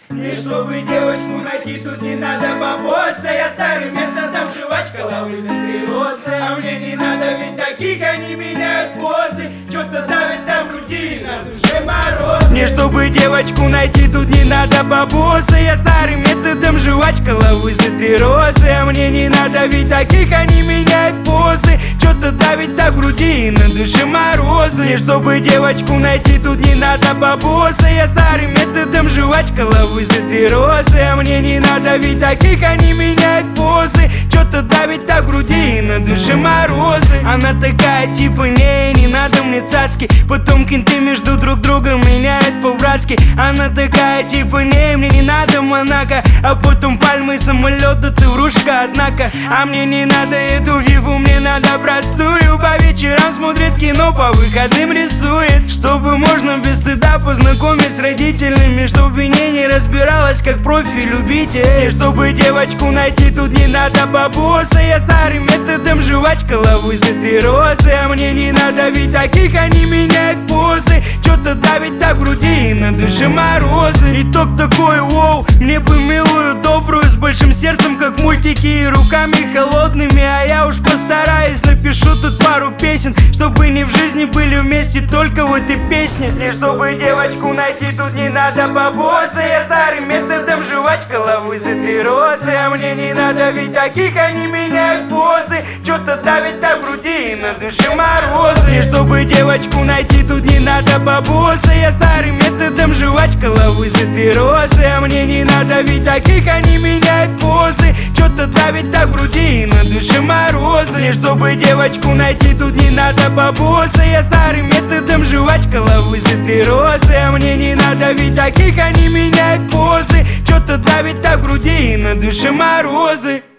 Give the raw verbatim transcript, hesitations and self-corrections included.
И чтобы девочку найти, тут не надо бабоса. Я старым методом жвачка, лавы за три розы. А мне не надо, ведь таких они меняют позы. Чё-то давит там в груди, на душе мороз. Мне чтобы девочку найти, тут не надо бабоса. Я старым методом жвачка, лавы за три розы. А мне не надо, ведь таких они меняют позы. Чё-то давит так в груди, на душе морозы. Мне чтобы девочку найти, тут не надо бабоса. Я старым методом жвачка, лавы за три розы. А мне не надо, ведь таких они меняют позы. Чё-то давит так в груди, на душе морозы. Она такая типа, не, не надо мне цацки. Потом кенты между друг другом меняют по-братски. Она такая типа, не, мне не надо Монако. А потом пальмы, самолёты, ты врушка, однако. А мне не надо эту виву, мне надо простую. По вечерам смотрит кино, по выходным рисует. Чтобы можно без стыда познакомить с родителями. Чтобы не не разбиралась, как профи-любитель. И чтобы девочку найти, тут не надо бабоса. Я старым методом жвачка, лавы за три розы. А мне не надо, ведь таких они меняют позы. Чё-то давит так в груди, на душе морозы. Итог такой, воу, мне бы милую, добрую, с большим сердцем, как в мультике, и руками холодными. А я уж постараюсь, напишу тут пару песен, чтобы не в жизни были вместе, только в этой песне. И чтобы девочку найти, тут не надо бабоса. Я старым методом жвачка, лавы за три розы. А мне не надо, ведь таких они меняют позы. Чё-то давит так в груди, на душе морозы. И чтобы девочку найти, тут не надо бабоса. Я старым методом жвачка, лавы за три розы. А мне не надо, ведь таких они меняют позы. Чё-то давит так в груди, на душе морозы. И чтобы девочку найти, тут не надо бабоса. Я старым методом жвачка, лавы за три розы. А мне не надо, ведь таких они меняют позы. Чё-то давит так в груди, на душе морозы.